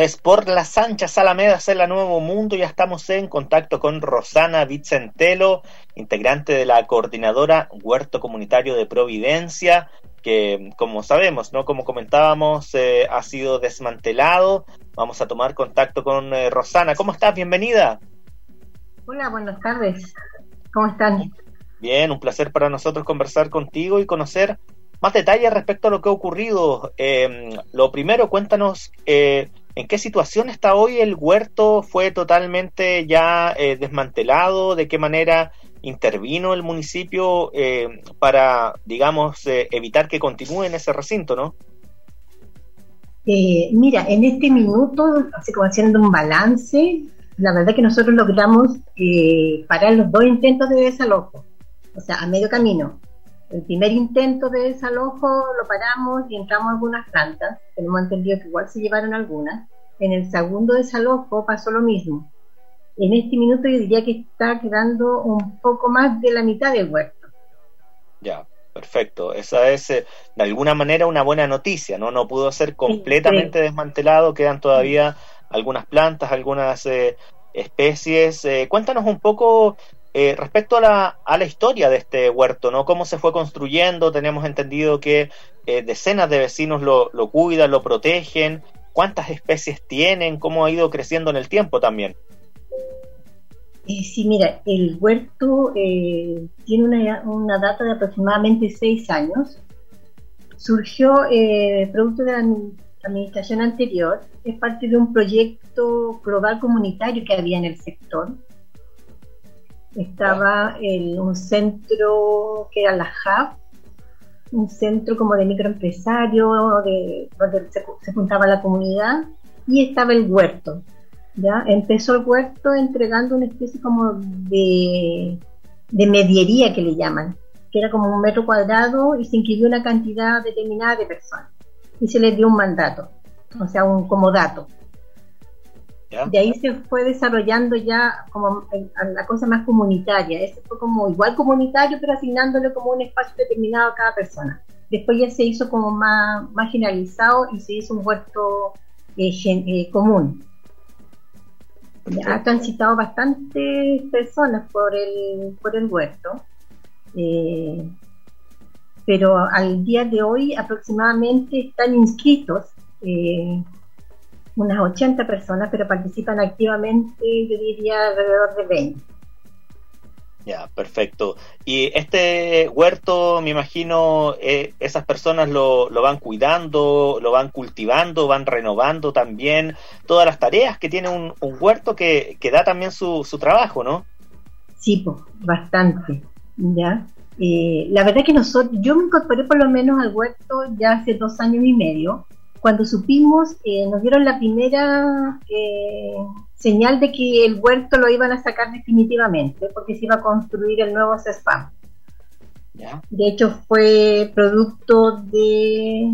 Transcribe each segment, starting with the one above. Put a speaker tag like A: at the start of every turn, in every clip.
A: es Por las Anchas Alamedas en la Nuevo Mundo. Ya estamos en contacto con Rosana Vicentelo, integrante de la coordinadora Huerto Comunitario de Providencia, que como sabemos, ¿no? Como comentábamos, ha sido desmantelado. Vamos a tomar contacto con Rosana. ¿Cómo estás? Bienvenida.
B: Hola, buenas tardes. ¿Cómo están?
A: Bien, un placer para nosotros conversar contigo y conocer más detalles respecto a lo que ha ocurrido. Lo primero, cuéntanos en qué situación está hoy el huerto. ¿Fue totalmente ya desmantelado? ¿De qué manera intervino el municipio para, digamos, evitar que continúe en ese recinto, no?
B: Mira, en este minuto, así como haciendo un balance, la verdad que nosotros logramos parar los 2 intentos de desalojo, o sea, a medio camino. El primer intento de desalojo lo paramos y entramos algunas plantas, tenemos entendido que igual se llevaron algunas. En el segundo desalojo pasó lo mismo. En este minuto yo diría que está quedando un poco más de la mitad del huerto.
A: Ya, perfecto. Esa es de alguna manera una buena noticia, ¿no? No pudo ser completamente desmantelado, quedan todavía algunas plantas, algunas especies. Cuéntanos un poco respecto a la historia de este huerto, ¿no? Cómo se fue construyendo. Tenemos entendido que decenas de vecinos lo cuidan, lo protegen. ¿Cuántas especies tienen? ¿Cómo ha ido creciendo en el tiempo también?
B: Sí, mira, el huerto tiene una data de aproximadamente 6 años. Surgió producto de la administración anterior, es parte de un proyecto global comunitario que había en el sector. Estaba un centro que era la HAB, un centro como de microempresarios, donde se juntaba la comunidad, y estaba el huerto. ¿Ya? Empezó el huerto entregando una especie como de mediería que le llaman, que era como 1 metro cuadrado y se inscribió una cantidad determinada de personas y se les dio un mandato, o sea, un comodato. ¿Ya? De ahí se fue desarrollando ya como la cosa más comunitaria. Ese fue como igual comunitario, pero asignándole como un espacio determinado a cada persona. Después ya se hizo como más generalizado y se hizo un huerto común. Ha transitado bastantes personas por el huerto, pero al día de hoy aproximadamente están inscritos unas 80 personas, pero participan activamente, yo diría, alrededor de 20.
A: Ya, perfecto. Y este huerto, me imagino, esas personas lo van cuidando, lo van cultivando, van renovando también todas las tareas que tiene un huerto que da también su trabajo, ¿no?
B: Sí, pues, bastante, ¿ya? La verdad que yo me incorporé por lo menos al huerto ya hace 2 años y medio. Cuando supimos, nos dieron la primera señal de que el huerto lo iban a sacar definitivamente, porque se iba a construir el nuevo CESPAM. ¿Ya? De hecho, fue producto de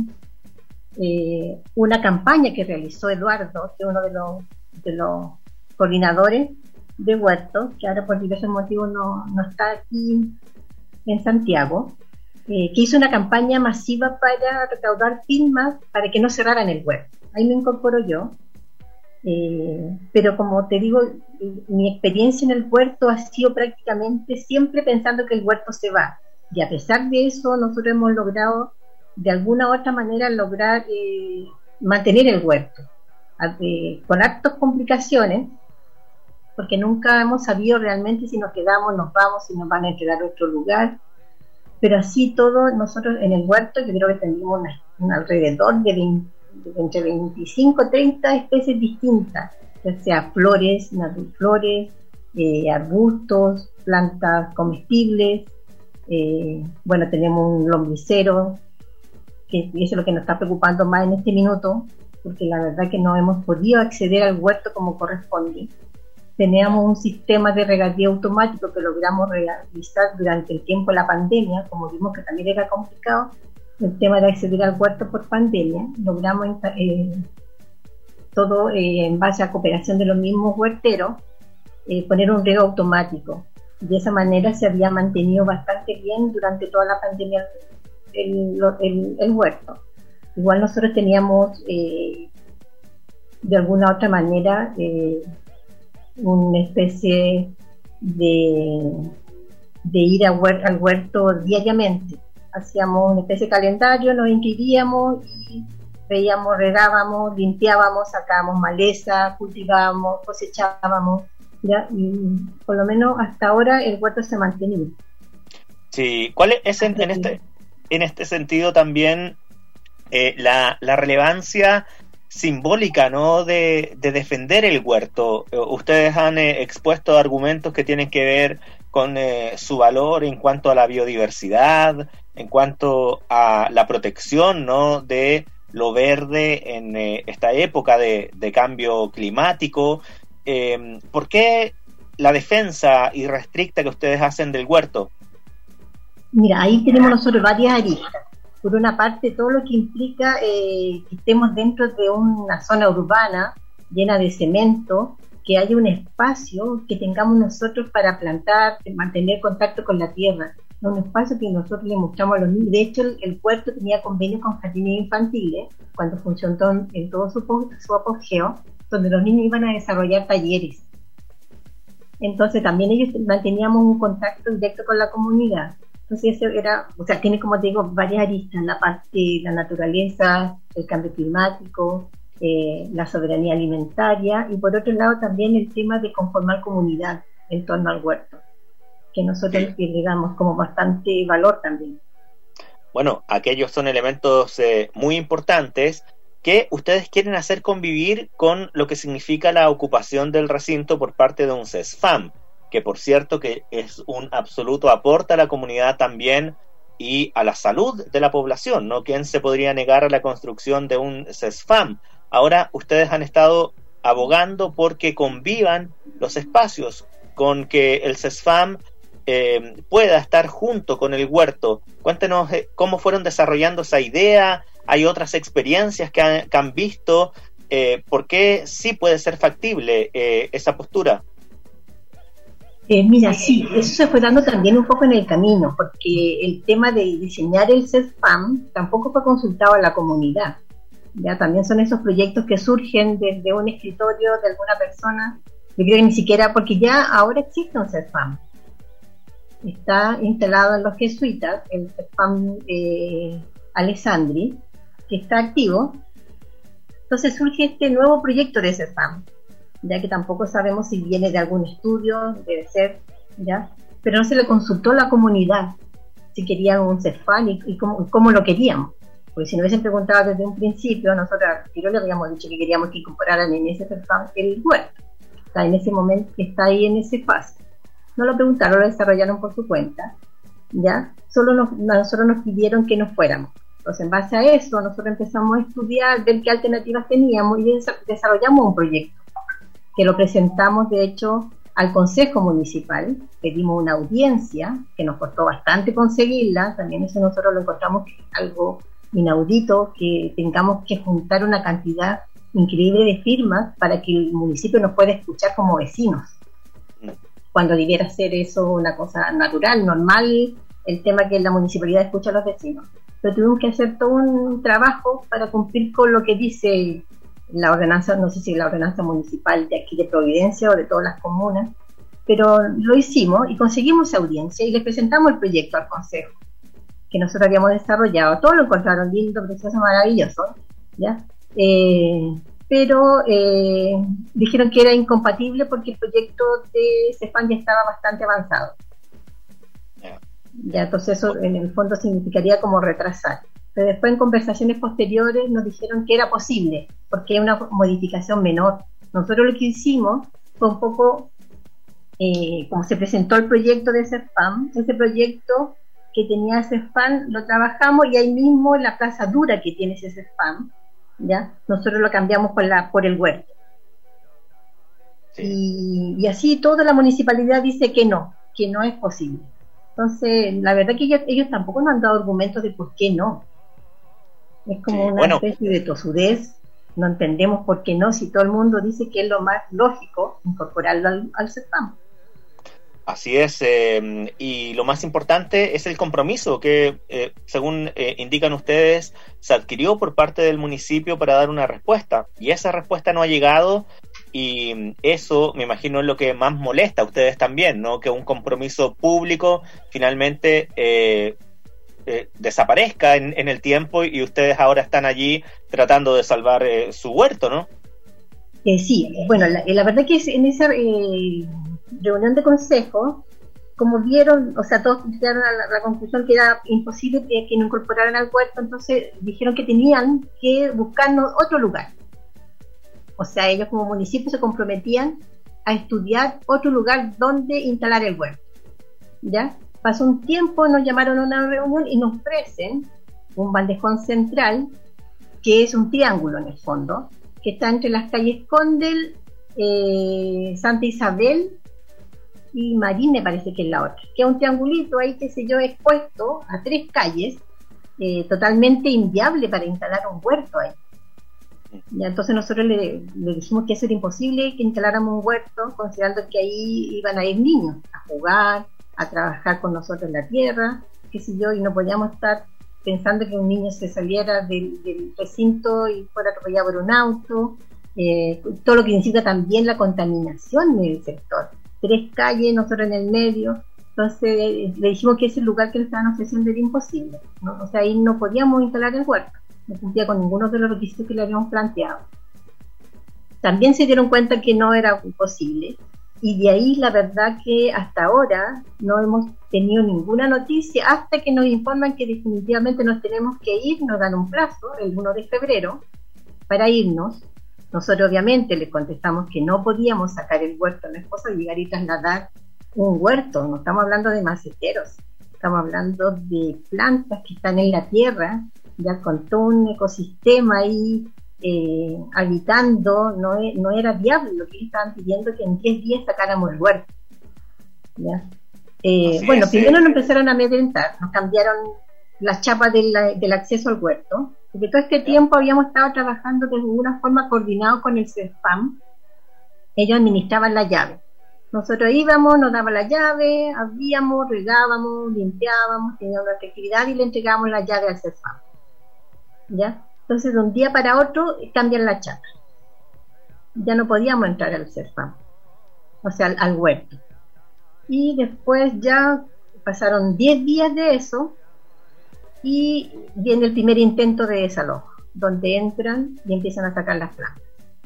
B: una campaña que realizó Eduardo, que es uno de los coordinadores de huerto, que ahora por diversos motivos no está aquí en Santiago. Que hizo una campaña masiva para recaudar firmas para que no cerraran el huerto. Ahí me incorporo yo. Pero como te digo, mi experiencia en el huerto ha sido prácticamente siempre pensando que el huerto se va. Y a pesar de eso, nosotros hemos logrado, de alguna u otra manera, mantener el huerto. Con hartas complicaciones, porque nunca hemos sabido realmente si nos quedamos, nos vamos, si nos van a entregar a otro lugar. Pero así todo, nosotros en el huerto, yo creo que tenemos alrededor de entre 25 y 30 especies distintas, ya sea flores, naturflores, arbustos, plantas comestibles. Bueno, tenemos un lombricero, que eso es lo que nos está preocupando más en este minuto, porque la verdad que no hemos podido acceder al huerto como corresponde. Teníamos un sistema de regadío automático que logramos realizar durante el tiempo de la pandemia, como vimos que también era complicado el tema de acceder al huerto por pandemia. Logramos todo en base a cooperación de los mismos huerteros, poner un riego automático. De esa manera se había mantenido bastante bien durante toda la pandemia el huerto. Igual nosotros teníamos de alguna otra manera una especie de ir al huerto diariamente. Hacíamos una especie de calendario, nos inscribíamos y veíamos, regábamos, limpiábamos, sacábamos maleza, cultivábamos, cosechábamos, ¿ya? Y por lo menos hasta ahora el huerto se ha mantenido.
A: Sí, ¿cuál es en este sentido también la relevancia simbólica, ¿no?, de defender el huerto? Ustedes han expuesto argumentos que tienen que ver con su valor en cuanto a la biodiversidad, en cuanto a la protección, ¿no?, de lo verde en esta época de cambio climático. ¿Por qué la defensa irrestricta que ustedes hacen del huerto?
B: Mira, ahí tenemos nosotros varias aristas. Por una parte, todo lo que implica que estemos dentro de una zona urbana llena de cemento, que haya un espacio que tengamos nosotros para plantar, mantener contacto con la tierra. Un espacio que nosotros le mostramos a los niños. De hecho, el puerto tenía convenios con jardines infantiles cuando funcionó en todo su apogeo, donde los niños iban a desarrollar talleres. Entonces también ellos manteníamos un contacto directo con la comunidad. Entonces eso era, o sea, tiene, como te digo, varias aristas: la parte de la naturaleza, el cambio climático, la soberanía alimentaria, y por otro lado también el tema de conformar comunidad en torno al huerto, que nosotros le damos como bastante valor también.
A: Bueno, aquellos son elementos muy importantes que ustedes quieren hacer convivir con lo que significa la ocupación del recinto por parte de un CESFAM, que por cierto que es un absoluto aporte a la comunidad también y a la salud de la población, ¿no? ¿Quién se podría negar a la construcción de un CESFAM? Ahora ustedes han estado abogando porque convivan los espacios, con que el CESFAM pueda estar junto con el huerto. Cuéntenos cómo fueron desarrollando esa idea. ¿Hay otras experiencias que han visto? ¿Por qué sí puede ser factible esa postura?
B: Mira, sí, eso se fue dando también un poco en el camino, porque el tema de diseñar el CESFAM tampoco fue consultado a la comunidad. Ya también son esos proyectos que surgen desde un escritorio de alguna persona. Yo creo que ni siquiera, porque ya ahora existe un CESFAM. Está instalado en los jesuitas, el CESFAM Alessandri, que está activo. Entonces surge este nuevo proyecto de CESFAM, ya que tampoco sabemos si viene de algún estudio, debe ser, ¿ya? Pero no se le consultó a la comunidad si querían un CESFAM y cómo lo queríamos. Porque si nos hubiesen preguntado desde un principio, nosotros le habíamos dicho que queríamos que incorporaran en ese CESFAM el huerto. Está en ese momento, está ahí en ese fase. No lo preguntaron, lo desarrollaron por su cuenta, ¿ya? Nosotros nos pidieron que nos fuéramos. Entonces, en base a eso, nosotros empezamos a estudiar, ver qué alternativas teníamos y desarrollamos un proyecto que lo presentamos, de hecho, al Consejo Municipal. Pedimos una audiencia, que nos costó bastante conseguirla. También eso nosotros lo encontramos algo inaudito, que tengamos que juntar una cantidad increíble de firmas para que el municipio nos pueda escuchar como vecinos, cuando debiera ser eso una cosa natural, normal, el tema que la municipalidad escucha a los vecinos. Pero tuvimos que hacer todo un trabajo para cumplir con lo que dice la ordenanza, no sé si la ordenanza municipal de aquí de Providencia o de todas las comunas, pero lo hicimos y conseguimos esa audiencia y les presentamos el proyecto al consejo que nosotros habíamos desarrollado. Todos lo encontraron lindo, precioso, maravilloso, ¿ya? Pero dijeron que era incompatible porque el proyecto de CESFAM ya estaba bastante avanzado. Ya, entonces eso en el fondo significaría como retrasar. Pero después en conversaciones posteriores nos dijeron que era posible, porque es una modificación menor. Nosotros lo que hicimos fue un poco, como se presentó el proyecto de CESFAM, ese proyecto que tenía CESFAM lo trabajamos y ahí mismo en la plaza dura que tiene ese CESFAM, ¿ya? Nosotros lo cambiamos por el huerto. Sí. Y así toda la municipalidad dice que no es posible. Entonces, la verdad que ellos tampoco nos han dado argumentos de por qué no. Es como una especie de tosudez. No entendemos por qué no, si todo el mundo dice que es lo más lógico incorporarlo al CESFAM.
A: Así es, y lo más importante es el compromiso que, según indican ustedes, se adquirió por parte del municipio para dar una respuesta, y esa respuesta no ha llegado, y eso, me imagino, es lo que más molesta a ustedes también, ¿no? Que un compromiso público finalmente desaparezca en el tiempo, y ustedes ahora están allí tratando de salvar su huerto, ¿no?
B: Sí, bueno, la verdad que en esa reunión de consejo, como vieron, o sea, todos llegaron a la conclusión que era imposible que nos incorporaran al huerto, entonces dijeron que tenían que buscarnos otro lugar. O sea, ellos como municipio se comprometían a estudiar otro lugar donde instalar el huerto. ¿Ya? Pasó un tiempo, nos llamaron a una reunión y nos ofrecen un bandejón central, que es un triángulo en el fondo, que está entre las calles Condel, Santa Isabel y Marín, me parece que es la otra, que es un triangulito ahí, qué sé yo, expuesto a 3 calles, totalmente inviable para instalar un huerto ahí. Y entonces nosotros le dijimos que eso era imposible, que instaláramos un huerto, considerando que ahí iban a ir niños a jugar, a trabajar con nosotros en la tierra, qué sé yo, y no podíamos estar pensando que un niño se saliera del recinto y fuera atropellado por un auto, todo lo que significa también la contaminación en el sector. 3 calles, nosotros en el medio, entonces le dijimos que ese lugar que le estaban ofreciendo era imposible, ¿no? O sea, ahí no podíamos instalar el huerto, no cumplía con ninguno de los requisitos que le habíamos planteado. También se dieron cuenta que no era posible, y de ahí la verdad que hasta ahora no hemos tenido ninguna noticia hasta que nos informan que definitivamente nos tenemos que ir, nos dan un plazo, el 1 de febrero, para irnos. Nosotros obviamente les contestamos que no podíamos sacar el huerto a mi esposo y llegar y trasladar un huerto, no estamos hablando de maceteros, estamos hablando de plantas que están en la tierra, ya con todo un ecosistema ahí, habitando, no era viable lo que ellos estaban pidiendo, que en 10 días sacáramos el huerto. ¿Ya? Bueno, primero nos empezaron a amedrentar, nos cambiaron las chapas del acceso al huerto, porque todo este tiempo habíamos estado trabajando de alguna forma coordinado con el CESPAM. Ellos administraban la llave, nosotros íbamos, nos daban la llave, abríamos, regábamos, limpiábamos, teníamos nuestra actividad y le entregábamos la llave al CESPAM. ¿Ya? Entonces de un día para otro cambian la chapa, ya no podíamos entrar al CESPAM, o sea al huerto, y después ya pasaron 10 días de eso y viene el primer intento de desalojo, donde entran y empiezan a sacar las plantas.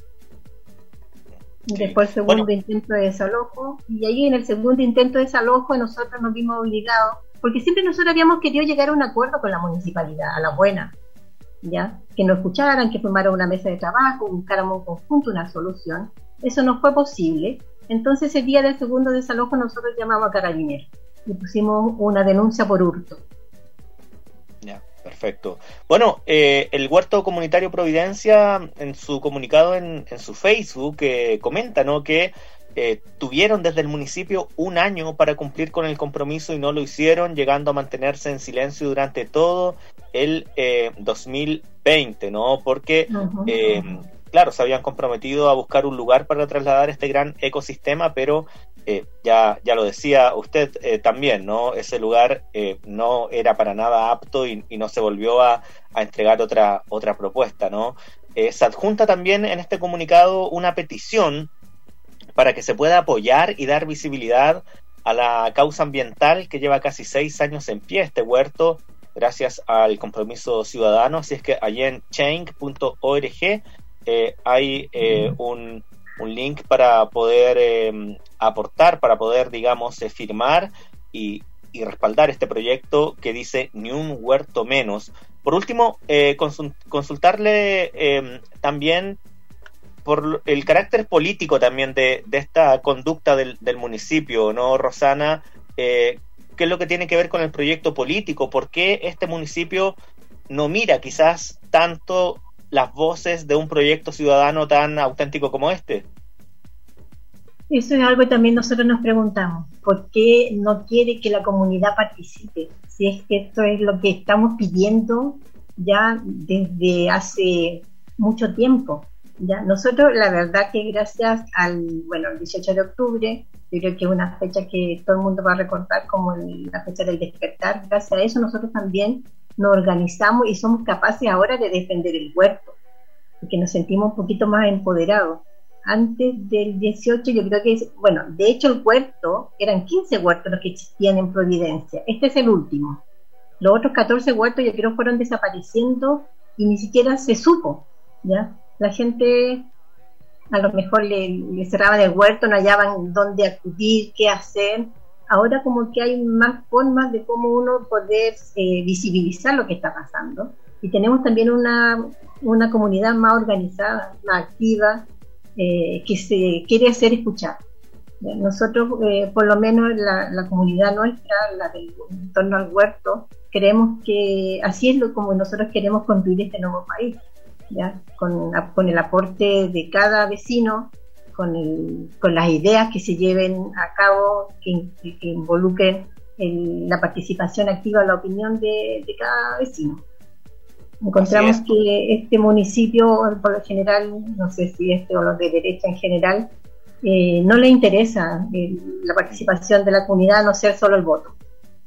B: Después el segundo intento de desalojo, y ahí en el segundo intento de desalojo nosotros nos vimos obligados, porque siempre nosotros habíamos querido llegar a un acuerdo con la municipalidad, a la buena, ¿ya? Que nos escucharan, que formaran una mesa de trabajo, buscáramos en conjunto una solución. Eso no fue posible. Entonces el día del segundo desalojo nosotros llamamos a Carabineros y pusimos una denuncia por hurto.
A: Ya, perfecto. Bueno, el Huerto Comunitario Providencia en su comunicado en su Facebook comenta, ¿no?, que tuvieron desde el municipio un año para cumplir con el compromiso y no lo hicieron, llegando a mantenerse en silencio durante todo el 2020, ¿no? Porque, claro, se habían comprometido a buscar un lugar para trasladar este gran ecosistema, pero ya lo decía usted también, ¿no? Ese lugar no era para nada apto y no se volvió a entregar otra propuesta, ¿no? Se adjunta también en este comunicado una petición para que se pueda apoyar y dar visibilidad a la causa ambiental que lleva casi 6 años en pie este huerto, gracias al compromiso ciudadano. Así es que allí en change.org hay un link para poder aportar, para poder, digamos, firmar y respaldar este proyecto que dice ni un huerto menos. Por último, consultarle también por el carácter político también de esta conducta del municipio, ¿no, Rosana? ¿Qué es lo que tiene que ver con el proyecto político? ¿Por qué este municipio no mira quizás tanto las voces de un proyecto ciudadano tan auténtico como este?
B: Eso es algo que también nosotros nos preguntamos. ¿Por qué no quiere que la comunidad participe? Si es que esto es lo que estamos pidiendo ya desde hace mucho tiempo. ¿Ya? Nosotros, la verdad que gracias el 18 de octubre Yo creo que es una fecha que todo el mundo va a recordar como la fecha del despertar. Gracias a eso nosotros también nos organizamos y somos capaces ahora de defender el huerto, porque nos sentimos un poquito más empoderados. Antes del 18 yo creo que, bueno, de hecho el huerto, eran 15 huertos los que existían en Providencia. Este es el último. Los otros 14 huertos yo creo fueron desapareciendo y ni siquiera se supo, ¿ya? La gente a lo mejor le cerraban el huerto, no hallaban dónde acudir, qué hacer. Ahora como que hay más formas de cómo uno poder visibilizar lo que está pasando. Y tenemos también una comunidad más organizada, más activa, que se quiere hacer escuchar. Nosotros, por lo menos la comunidad nuestra, la del en torno al huerto, creemos que así es como nosotros queremos construir este nuevo país, ¿ya? Con el aporte de cada vecino, con las ideas que se lleven a cabo, que involucren la participación activa, la opinión de cada vecino. Encontramos que este municipio, por lo general, no sé si o los de derecha en general, no le interesa la participación de la comunidad, a no ser solo el voto.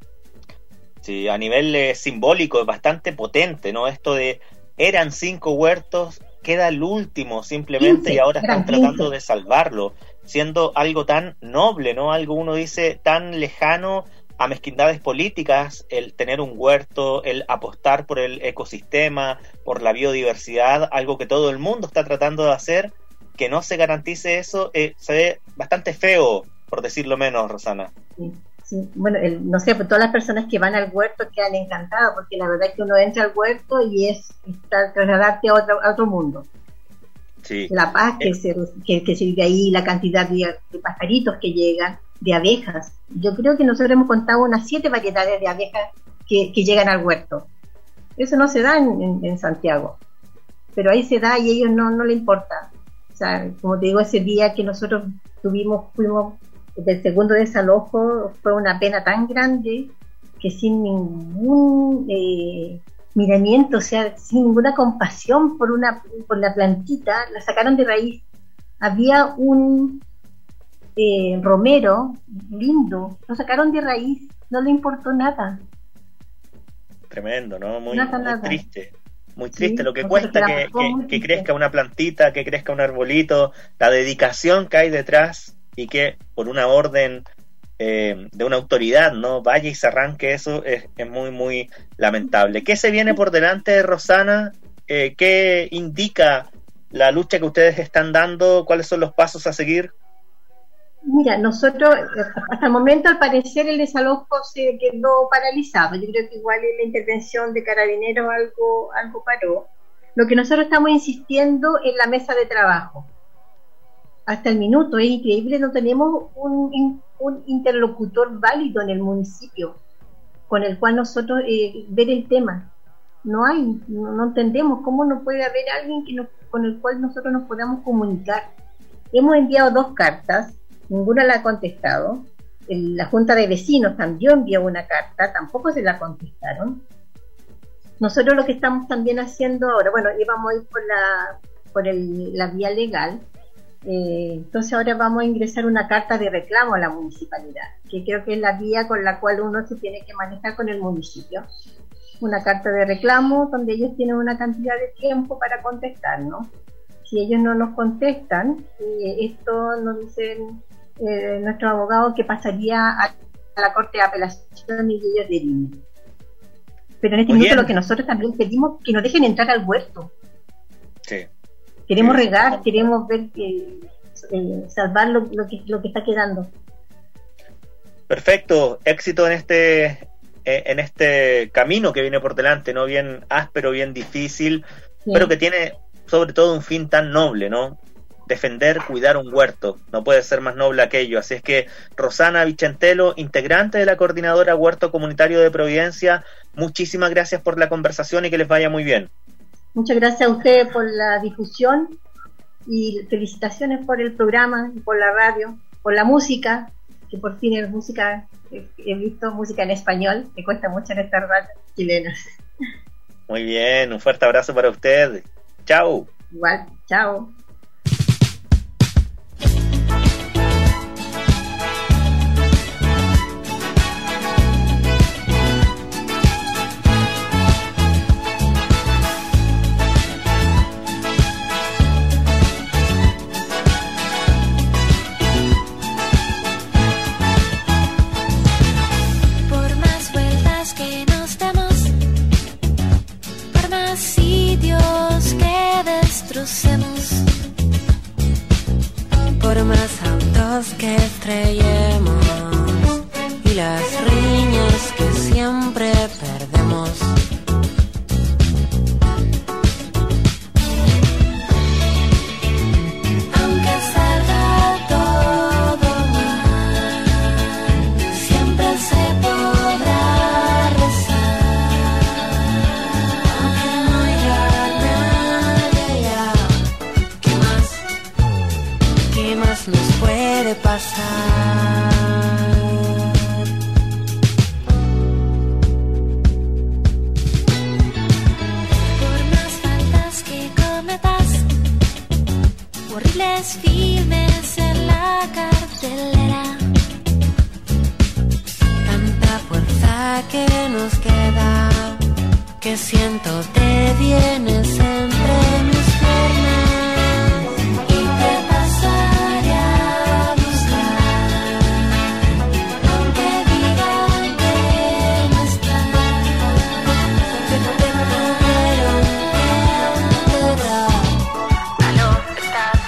A: Sí, a nivel simbólico es bastante potente, ¿no? Esto de eran 5 huertos, queda el último simplemente
B: 15,
A: y ahora están
B: 15.
A: tratando de salvarlo, siendo algo tan noble, ¿no? Algo, uno dice, tan lejano a mezquindades políticas, el tener un huerto, el apostar por el ecosistema, por la biodiversidad, algo que todo el mundo está tratando de hacer, que no se garantice eso, se ve bastante feo, por decirlo menos, Rosana.
B: Sí, sí. Bueno, no sé, pues todas las personas que van al huerto quedan encantadas, porque la verdad es que uno entra al huerto y es trasladarte a otro mundo.
A: Sí.
B: La paz que se vive ahí, la cantidad de pajaritos que llegan, de abejas. Yo creo que nosotros hemos contado unas 7 variedades de abejas que llegan al huerto. Eso no se da en Santiago, pero ahí se da y a ellos no les importa. O sea, como te digo, ese día que nosotros fuimos del segundo desalojo, fue una pena tan grande que sin ningún miramiento, o sea, sin ninguna compasión por la plantita, la sacaron de raíz. Había un romero lindo, lo sacaron de raíz, no le importó nada.
A: Tremendo, ¿no? Muy triste. Muy triste,
B: sí,
A: lo que cuesta que crezca una plantita, que crezca un arbolito, la dedicación que hay detrás y que por una orden de una autoridad, ¿no? Vaya y se arranque eso, es muy, muy lamentable. ¿Qué se viene por delante, Rosana? ¿Qué indica la lucha que ustedes están dando? ¿Cuáles son los pasos a seguir?
B: Mira, nosotros, hasta el momento, al parecer, el desalojo se quedó paralizado. Yo creo que igual en la intervención de Carabineros algo paró. Lo que nosotros estamos insistiendo es la mesa de trabajo. Hasta el minuto, es increíble, no tenemos un interlocutor válido en el municipio con el cual nosotros ver el tema. No hay, no entendemos cómo no puede haber alguien con el cual nosotros nos podamos comunicar. Hemos enviado 2 cartas, ninguna la ha contestado. La Junta de Vecinos también envió una carta, tampoco se la contestaron. Nosotros lo que estamos también haciendo ahora, bueno, íbamos a ir por la vía legal, entonces ahora vamos a ingresar una carta de reclamo a la municipalidad, que creo que es la vía con la cual uno se tiene que manejar con el municipio. Una carta de reclamo donde ellos tienen una cantidad de tiempo para contestarnos. Si ellos no nos contestan, esto nos dicen nuestros abogados que pasaría a la Corte de Apelación y ellos dirimen. Pero en este minuto lo que nosotros también pedimos que nos dejen entrar al huerto.
A: Sí.
B: Queremos regar, queremos ver salvar lo que está quedando.
A: Perfecto, éxito en este camino que viene por delante, ¿no? Bien áspero, bien difícil, sí, pero que tiene sobre todo un fin tan noble, ¿no? Defender, cuidar un huerto, no puede ser más noble aquello. Así es que Rosana Vichentelo, integrante de la Coordinadora Huerto Comunitario de Providencia, muchísimas gracias por la conversación y que les vaya muy bien.
B: Muchas gracias a ustedes por la difusión y felicitaciones por el programa, por la radio, por la música, que por fin es música, he visto música en español, que cuesta mucho en estas radios chilenas.
A: Muy bien, un fuerte abrazo para usted. Chao.
B: Igual, chao.
C: crucemos, por más altos que estrellemos y las riñas que siempre perdemos. Aunque salga todo mal, siempre se podrá rezar. Aunque no haya nadie ya, ¿qué más nos puede pasar? Horribles filmes en la cartelera, tanta fuerza que nos queda, que siento te vienes entre mis piernas y te pasaré a buscar, aunque digan que no estás, que no te pudieron enterar. Aló, ¿estás?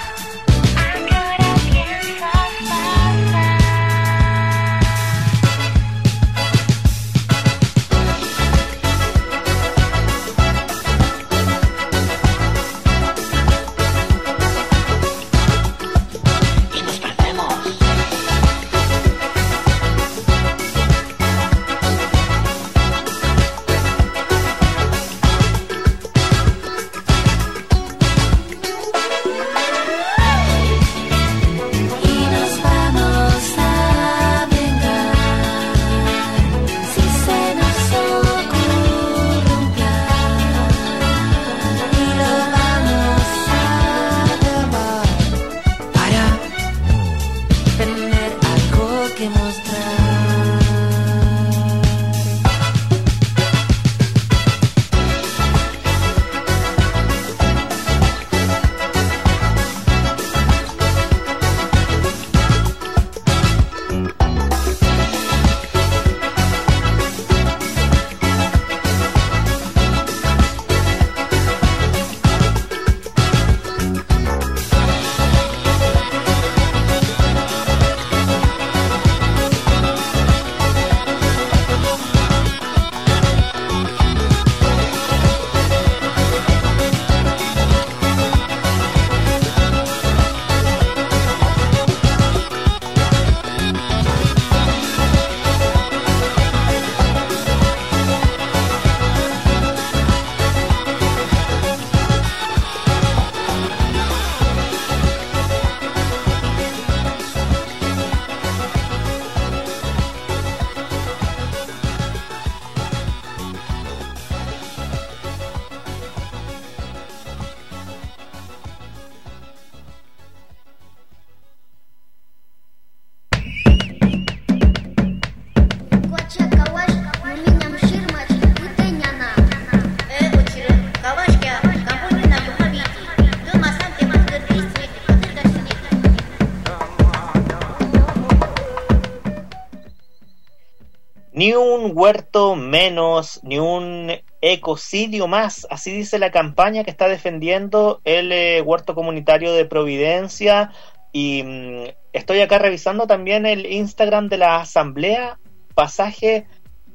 A: Ni un huerto menos, ni un ecocidio más, así dice la campaña que está defendiendo el huerto comunitario de Providencia. Y estoy acá revisando también el Instagram de la Asamblea Pasaje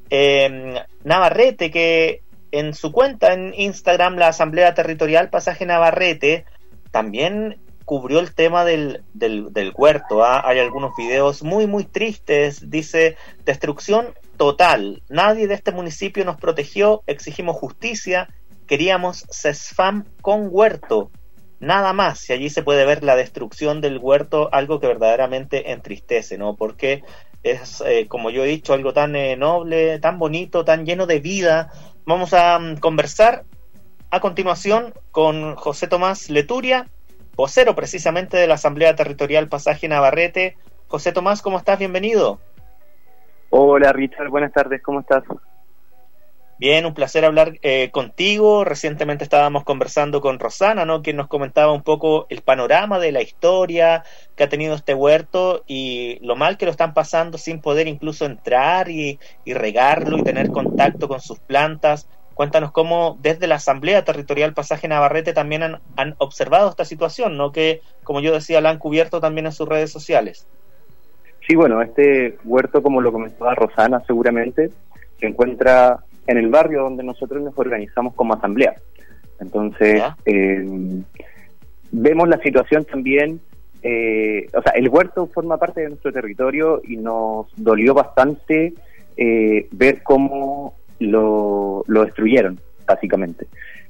A: Navarrete, que en su cuenta en Instagram, la Asamblea Territorial Pasaje Navarrete, también cubrió el tema del huerto. Hay algunos videos muy muy tristes. Dice: destrucción total, nadie de este municipio nos protegió, exigimos justicia, queríamos CESFAM con huerto, nada más. Y allí se puede ver la destrucción del huerto, algo que verdaderamente entristece, ¿no? Porque es, como yo he dicho, algo tan noble, tan bonito, tan lleno de vida. Vamos a conversar a continuación con José Tomás Leturia, vocero precisamente de la Asamblea Territorial Pasaje Navarrete. José Tomás, ¿cómo estás? Bienvenido.
D: Hola Richard, buenas tardes, ¿cómo estás?
A: Bien, un placer hablar contigo. Recientemente estábamos conversando con Rosana, ¿no?, quien nos comentaba un poco el panorama de la historia que ha tenido este huerto y lo mal que lo están pasando sin poder incluso entrar y regarlo y tener contacto con sus plantas. Cuéntanos cómo desde la Asamblea Territorial Pasaje Navarrete también han observado esta situación, ¿no? Que, como yo decía, la han cubierto también en sus redes sociales.
D: Sí, bueno, este huerto, como lo comentaba Rosana seguramente, se encuentra en el barrio donde nosotros nos organizamos como asamblea. Entonces, vemos la situación también, o sea, el huerto forma parte de nuestro territorio y nos dolió bastante ver cómo lo destruyeron, básicamente.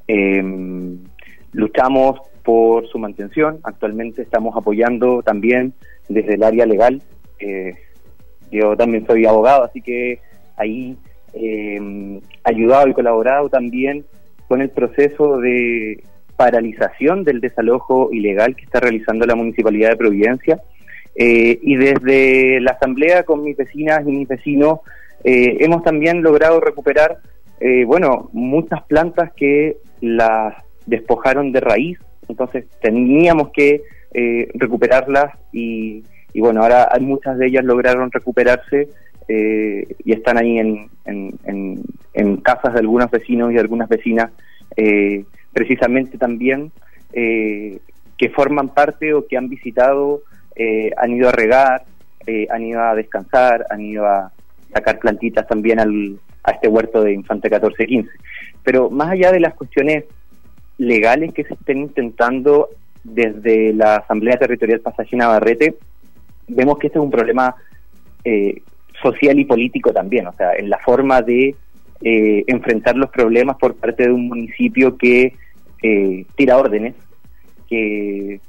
D: Luchamos por su mantención, actualmente estamos apoyando también desde el área legal. Yo también soy abogado, así que ahí ayudado y colaborado también con el proceso de paralización del desalojo ilegal que está realizando la Municipalidad de Providencia, y desde la asamblea con mis vecinas y mis vecinos hemos también logrado recuperar muchas plantas que las despojaron de raíz, entonces teníamos que recuperarlas y bueno, ahora hay muchas de ellas lograron recuperarse y están ahí en casas de algunos vecinos y de algunas vecinas, precisamente también que forman parte o que han visitado, han ido a regar, han ido a descansar, han ido a sacar plantitas también a este huerto de Infante 1415. Pero más allá de las cuestiones legales que se estén intentando desde la Asamblea Territorial Pasaje Navarrete, vemos que este es un problema social y político también, o sea, en la forma de enfrentar los problemas por parte de un municipio que tira órdenes, que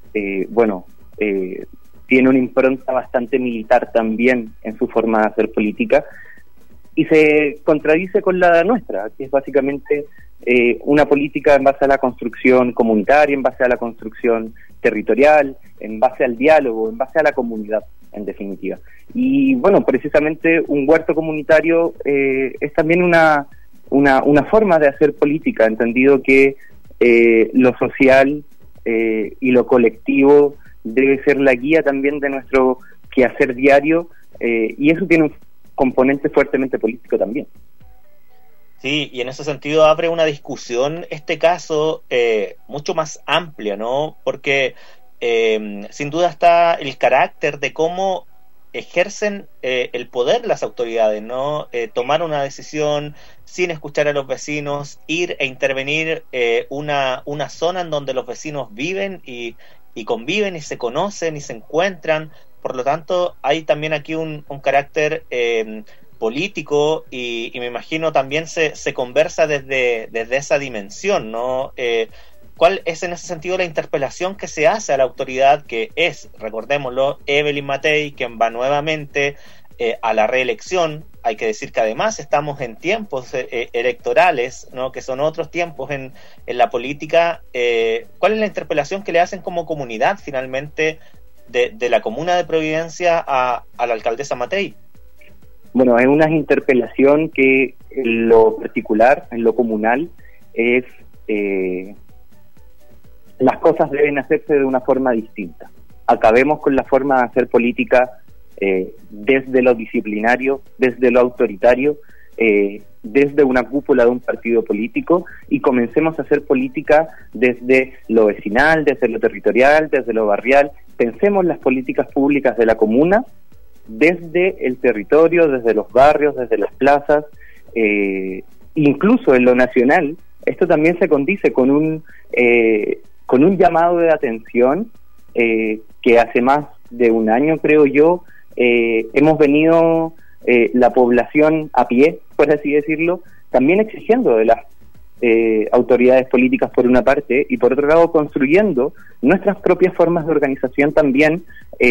D: tiene una impronta bastante militar también en su forma de hacer política, y se contradice con la nuestra, que es básicamente una política en base a la construcción comunitaria, en base a la construcción territorial, en base al diálogo, en base a la comunidad, en definitiva. Y bueno, precisamente un huerto comunitario es también una forma de hacer política, entendido que lo social y lo colectivo debe ser la guía también de nuestro quehacer diario, y eso tiene un componente fuertemente político también.
A: Sí, y en ese sentido abre una discusión este caso mucho más amplia, ¿no? Porque sin duda está el carácter de cómo ejercen el poder las autoridades, ¿no? Tomar una decisión sin escuchar a los vecinos, ir e intervenir una zona en donde los vecinos viven y conviven y se conocen y se encuentran. Por lo tanto, hay también aquí un carácter político y me imagino también se conversa desde esa dimensión, ¿no? ¿Cuál es en ese sentido la interpelación que se hace a la autoridad que es, recordémoslo, Evelyn Matei, quien va nuevamente a la reelección? Hay que decir que además estamos en tiempos electorales, ¿no? Que son otros tiempos en la política. ¿Cuál es la interpelación que le hacen como comunidad finalmente de la comuna de Providencia a la alcaldesa Matei?
D: Bueno, es una interpelación que en lo particular, en lo comunal, es las cosas deben hacerse de una forma distinta. Acabemos con la forma de hacer política desde lo disciplinario, desde lo autoritario, desde una cúpula de un partido político, y comencemos a hacer política desde lo vecinal, desde lo territorial, desde lo barrial. Pensemos las políticas públicas de la comuna desde el territorio, desde los barrios, desde las plazas, incluso en lo nacional. Esto también se condice con un llamado de atención que hace más de un año, creo yo, hemos venido la población a pie, por así decirlo, también exigiendo de las autoridades políticas por una parte, y por otro lado construyendo nuestras propias formas de organización también,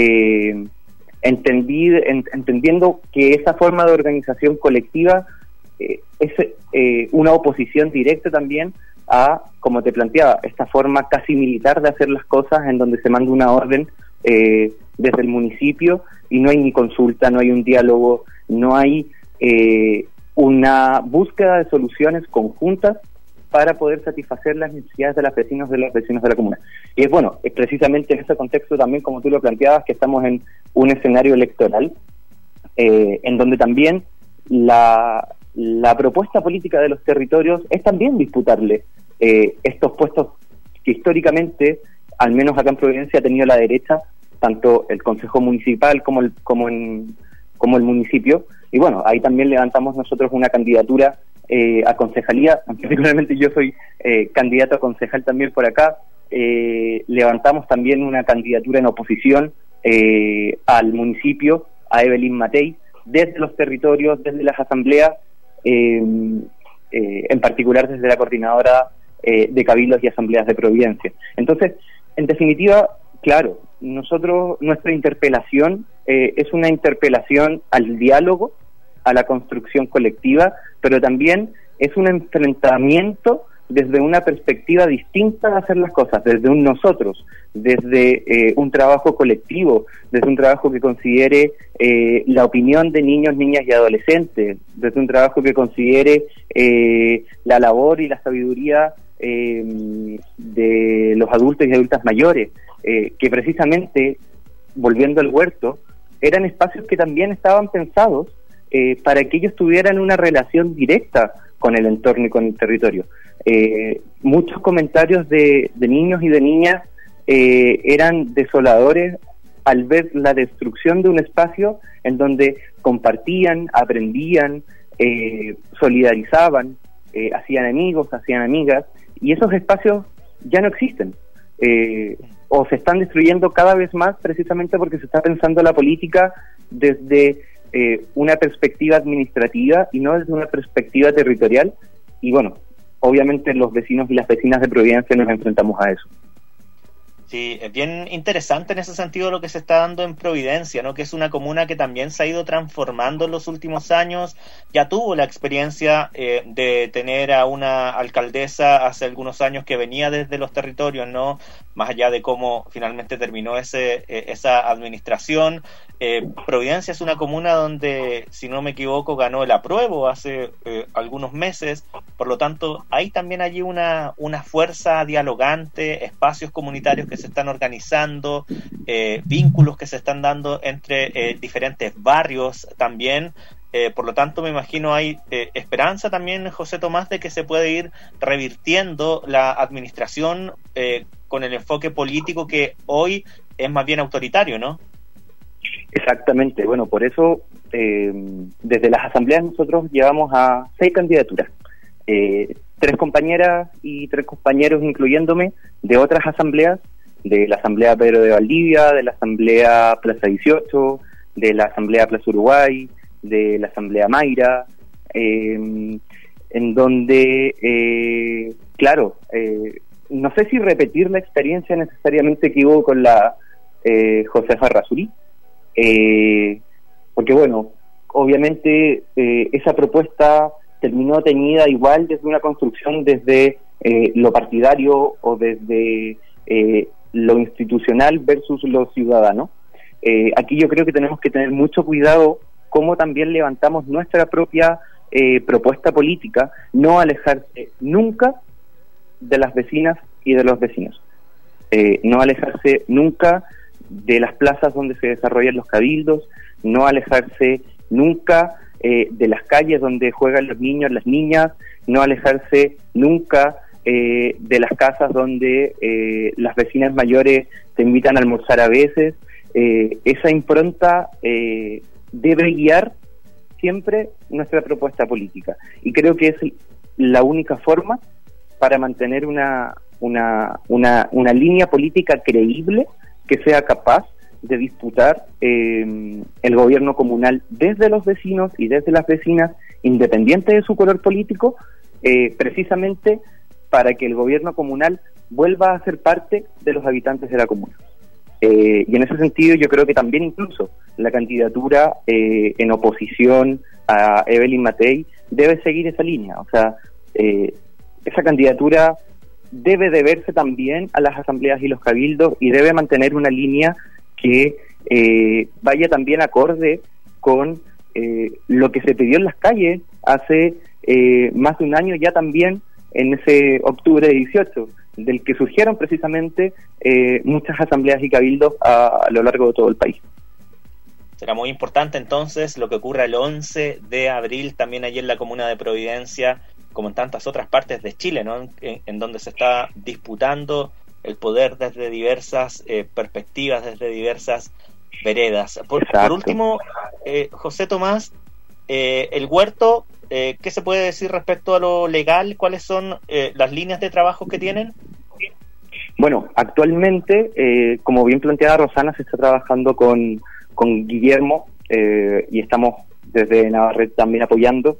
D: entendiendo que esa forma de organización colectiva es una oposición directa también a, como te planteaba, esta forma casi militar de hacer las cosas, en donde se manda una orden desde el municipio y no hay ni consulta, no hay un diálogo, no hay una búsqueda de soluciones conjuntas para poder satisfacer las necesidades de los vecinos de la comuna. Y es bueno, es precisamente en ese contexto también, como tú lo planteabas, que estamos en un escenario electoral en donde también la la propuesta política de los territorios es también disputarle estos puestos que históricamente, al menos acá en Providencia, ha tenido la derecha, tanto el Consejo Municipal como el municipio. Y bueno, ahí también levantamos nosotros una candidatura a concejalía. Particularmente yo soy candidato a concejal también por acá. Levantamos también una candidatura en oposición al municipio, a Evelyn Matei, desde los territorios, desde las asambleas, en particular desde la coordinadora de cabildos y asambleas de Providencia. Entonces, en definitiva, claro, nuestra interpelación es una interpelación al diálogo, a la construcción colectiva, pero también es un enfrentamiento desde una perspectiva distinta de hacer las cosas, desde un nosotros, desde un trabajo colectivo, desde un trabajo que considere la opinión de niños, niñas y adolescentes, desde un trabajo que considere la labor y la sabiduría de los adultos y adultas mayores, que precisamente, volviendo al huerto, eran espacios que también estaban pensados para que ellos tuvieran una relación directa con el entorno y con el territorio. Muchos comentarios de niños y de niñas eran desoladores al ver la destrucción de un espacio en donde compartían, aprendían, solidarizaban, hacían amigos, hacían amigas, y esos espacios ya no existen. O se están destruyendo cada vez más precisamente porque se está pensando la política desde una perspectiva administrativa y no desde una perspectiva territorial. Y bueno, obviamente los vecinos y las vecinas de Providencia nos enfrentamos a eso.
A: Sí, es bien interesante en ese sentido lo que se está dando en Providencia, ¿no? Que es una comuna que también se ha ido transformando en los últimos años. Ya tuvo la experiencia de tener a una alcaldesa hace algunos años que venía desde los territorios, ¿no? Más allá de cómo finalmente terminó esa administración. Providencia es una comuna donde, si no me equivoco, ganó el apruebo hace algunos meses. Por lo tanto, hay también allí una fuerza dialogante, espacios comunitarios que se están organizando, vínculos que se están dando entre diferentes barrios también. Por lo tanto, me imagino hay esperanza también, José Tomás, de que se puede ir revirtiendo la administración con el enfoque político que hoy es más bien autoritario, ¿no?
D: Exactamente. Bueno, por eso desde las asambleas nosotros llevamos a 6 candidaturas. 3 compañeras y 3 compañeros, incluyéndome, de otras asambleas, de la Asamblea Pedro de Valdivia, de la Asamblea Plaza 18, de la Asamblea Plaza Uruguay, de la Asamblea Mayra, en donde, claro, no sé si repetir la experiencia necesariamente que hubo con la Josefa Errázuriz, porque bueno, obviamente esa propuesta terminó teñida igual desde una construcción desde lo partidario o desde lo institucional versus lo ciudadano. Aquí yo creo que tenemos que tener mucho cuidado cómo también levantamos nuestra propia propuesta política, no alejarse nunca de las vecinas y de los vecinos, no alejarse nunca de las plazas donde se desarrollan los cabildos, no alejarse nunca de las calles donde juegan los niños, las niñas, no alejarse nunca de las casas donde las vecinas mayores te invitan a almorzar a veces. Esa impronta debe guiar siempre nuestra propuesta política, y creo que es la única forma para mantener una línea política creíble que sea capaz de disputar el gobierno comunal desde los vecinos y desde las vecinas, independiente de su color político, precisamente para que el gobierno comunal vuelva a ser parte de los habitantes de la comuna. Y en ese sentido yo creo que también incluso la candidatura en oposición a Evelyn Matei debe seguir esa línea. O sea, esa candidatura debe deberse también a las asambleas y los cabildos y debe mantener una línea que vaya también acorde con lo que se pidió en las calles hace más de un año ya también, en ese octubre de 18, del que surgieron precisamente muchas asambleas y cabildos a lo largo de todo el país.
A: Será muy importante entonces lo que ocurra el 11 de abril también allí en la comuna de Providencia, como en tantas otras partes de Chile, ¿no? En donde se está disputando el poder desde diversas perspectivas, desde diversas veredas. Por último, José Tomás, el huerto, ¿qué se puede decir respecto a lo legal? ¿Cuáles son las líneas de trabajo que tienen?
D: Bueno, actualmente, como bien planteada Rosana, se está trabajando con Guillermo y estamos desde Navarrete también apoyando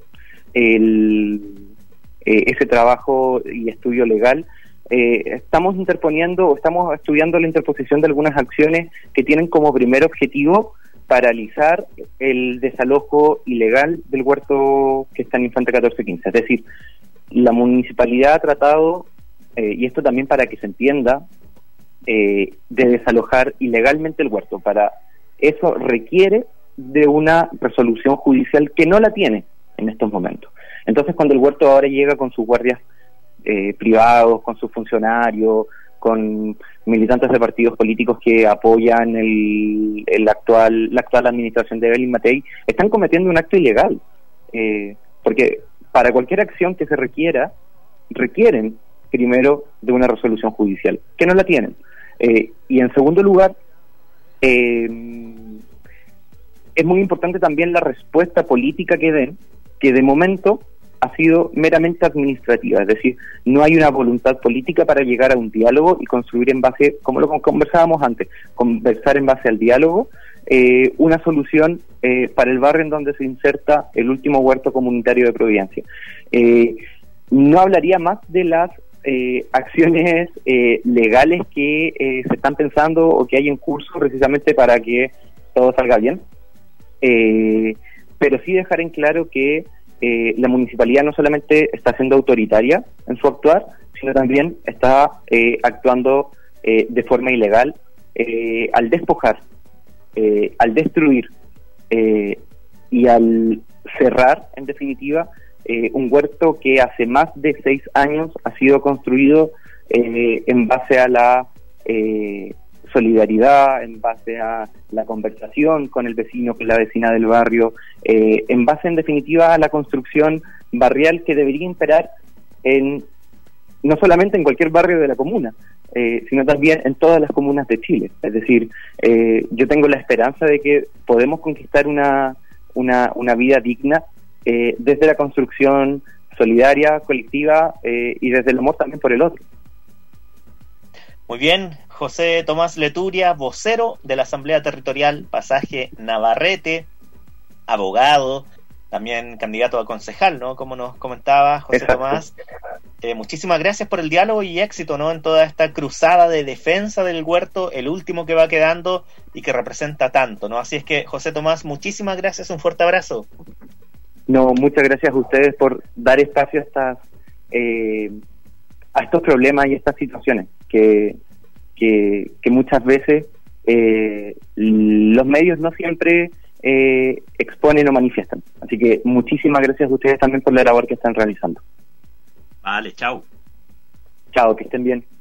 D: ese trabajo y estudio legal. Estamos estudiando la interposición de algunas acciones que tienen como primer objetivo paralizar el desalojo ilegal del huerto que está en Infante 1415. Es decir, la municipalidad ha tratado, y esto también para que se entienda, de desalojar ilegalmente el huerto. Para eso requiere de una resolución judicial que no la tiene en estos momentos. Entonces, cuando el huerto ahora llega con sus guardias privados, con sus funcionarios, con militantes de partidos políticos que apoyan la actual administración de Evelyn Matei, están cometiendo un acto ilegal, porque para cualquier acción que se requieren primero de una resolución judicial, que no la tienen. Y en segundo lugar, es muy importante también la respuesta política que den, que de momento ha sido meramente administrativa, es decir, no hay una voluntad política para llegar a un diálogo y construir en base, como lo conversábamos antes, conversar en base al diálogo, una solución para el barrio en donde se inserta el último huerto comunitario de Providencia. No hablaría más de las acciones legales que se están pensando o que hay en curso precisamente para que todo salga bien, pero sí dejar en claro que la municipalidad no solamente está siendo autoritaria en su actuar, sino también está actuando de forma ilegal al despojar, al destruir y al cerrar, en definitiva, un huerto que hace más de 6 años ha sido construido en base a la solidaridad, en base a la conversación con el vecino, con la vecina del barrio, en base, en definitiva, a la construcción barrial que debería imperar no solamente en cualquier barrio de la comuna, sino también en todas las comunas de Chile. Es decir, yo tengo la esperanza de que podemos conquistar una vida digna desde la construcción solidaria, colectiva, y desde el amor también por el otro.
A: Muy bien, José Tomás Leturia, vocero de la Asamblea Territorial Pasaje Navarrete, abogado, también candidato a concejal, ¿no? Como nos comentaba José
D: Exacto.
A: Tomás. Muchísimas gracias por el diálogo y éxito, ¿no? En toda esta cruzada de defensa del huerto, el último que va quedando y que representa tanto, ¿no? Así es que, José Tomás, muchísimas gracias, un fuerte abrazo.
D: No, muchas gracias a ustedes por dar espacio a estos problemas y estas situaciones que muchas veces los medios no siempre exponen o manifiestan. Así que muchísimas gracias a ustedes también por la labor que están realizando.
A: Vale, chao.
D: Chao, que estén bien.